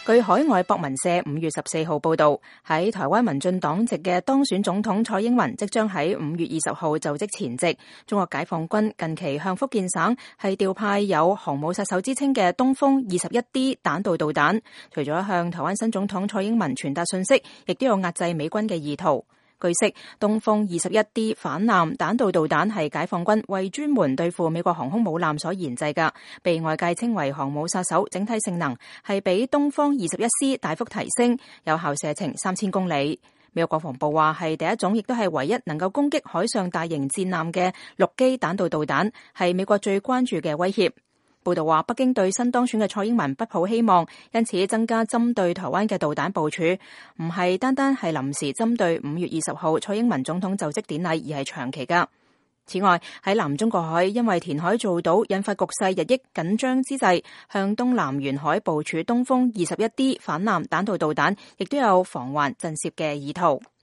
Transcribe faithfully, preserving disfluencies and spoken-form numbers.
據海外博文社五月十四號報道，喺台灣民進黨籍嘅當選總統蔡英文即將喺五月二十號就職前夕，中國解放軍近期向福建省係調派有航母殺手之稱嘅東風二十一 D 彈道導彈，除咗向台灣新總統蔡英文傳達信息，亦都有壓制美軍嘅意圖。據悉，東風二十一 D 反艦彈道導彈係解放軍為專門對付美國航空母艦所研製嘅，被外界稱為航母殺手，整體性能係比東風二十一 C 大幅提升，有效射程三千公里。美國國防部話係第一種，亦都係唯一能夠攻擊海上大型戰艦嘅陸基彈道導彈，係美國最關注嘅威脅。報道話，北京對新當選嘅蔡英文不抱希望，因此增加針對台灣嘅導彈部署，唔係單單係臨時針對五月二十號蔡英文總統就職典禮，而係長期㗎。此外，喺南中國海因為填海造島引發局勢日益緊張之際，向東南沿海部署東風二十一 D 反艦彈道導彈，亦都有防患震懾嘅意圖。